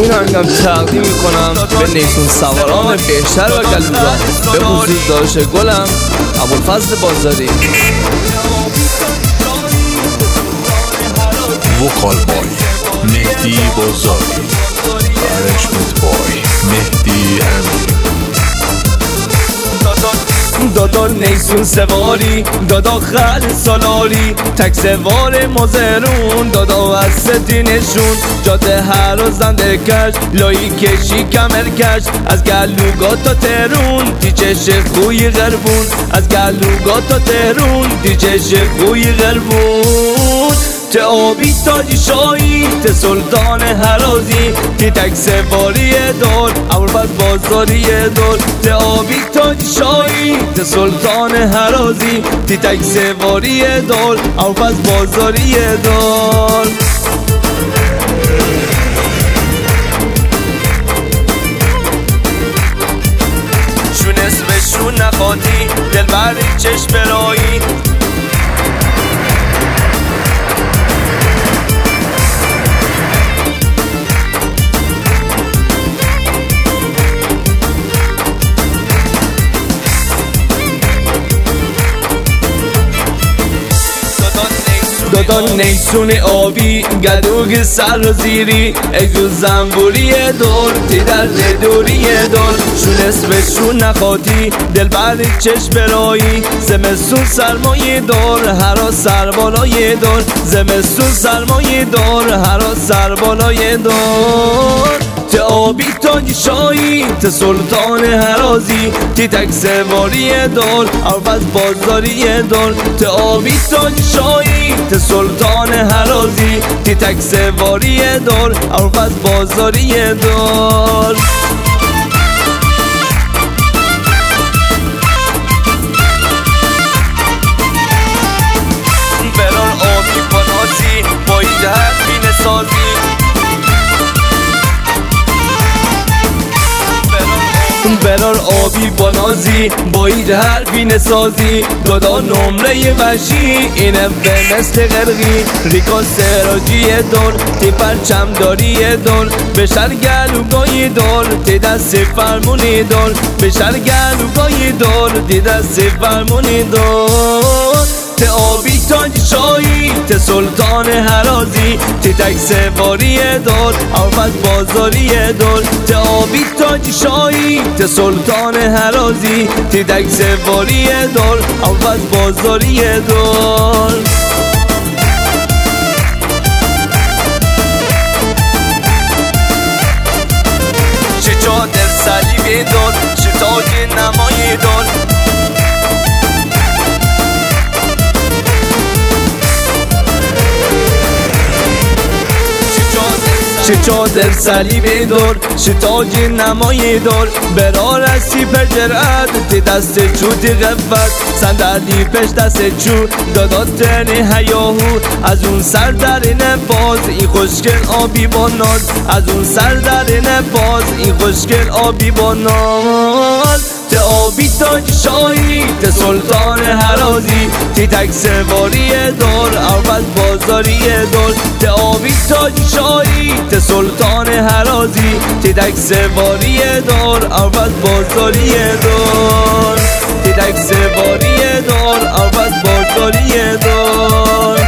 این آهنگم تقدیم میکنم به نیسون سواران بهشتر و گلوگا، به خصوص داشت گلم ابوالفضل بازاری. وکال بای مهدی بازاری، ارنجمنت بای مهدی امیر. دادا نیسون سواری، دادا خل سالاری، تک سوار مازرون، دادا از ستینشون، جاده هر و زنده کش، لایی کشی کمر کش، از گلوگا تا تهرون، دیچش خوی غربون، از گلوگا تا تهرون، دیچش خوی غربون. ته آبی تاجی شایی، ته سلطان هرازی، تی تک سواری دار، ابوالفضل بازاری دار. ته آبی تاجی شایی، ته سلطان هرازی، تی تک سواری دار، ابوالفضل بازاری دار. شون اسمشون نخاطی، دل بری چشم برایی. دادا نیسون آبی، گدوگ سر و زیری، ایزو زنبوری دور، تی در دوری دور. شون اسمشون نخاطی، دل بری چشم برایی، زمستون سرمایه دار، هرا سربالای دار، زمستون سرمایه دار، هرا سربالای دار. ته آبی تاجی شایی، ته سلطان هرازی، تی تک سواری دار، ابوالفضل بازاری دار. ته آبی تاجی شایی، ته سلطان هرازی، تی تک سواری دار، ابوالفضل بازاری دار. برار آبی بنازی، با ایده هر بینه سازی، برار آبی بنازی، با ایده هر بینه سازی. دادا نمره وشی، اینه به مثل غرقی، ریکا سراجی دار، تی پرچم داری دار، بشر گلوگای دار، تی دست فرمونی دار، بشر گلوگای دار، تی دست فرمونی دار. ته آبی تاج شایی، ته سلطان هرازی، تی تک سواری دار، ابوالفضل بازاری دار. ته آبی تاج شایی، ته سلطان هرازی، تی تک سواری دار، ابوالفضل بازاری دار. چه چادر صلیبی دار، چه تاج نمایی دار، چه چادر صلیبی دار، چه تاج نمایی دار. برار رسی پر جرأت، تی دست چو تی قوت، صندلی پش دست چو، دادا تنی هیاهو، از اون سر در باز، این خوشگل آبی با ناز، از اون سر در باز، این خوشگل آبی با ناز. ته آبی تاج شایی، ته سلطان هرازی، تی تک سواری دار، ابوالفضل بازاری دار. ته آبی تاج شایی، ته سلطان هرازی، تی تک سواری دار، ابوالفضل بازاری دار، تی تک سواری دار، ابوالفضل بازاری دار.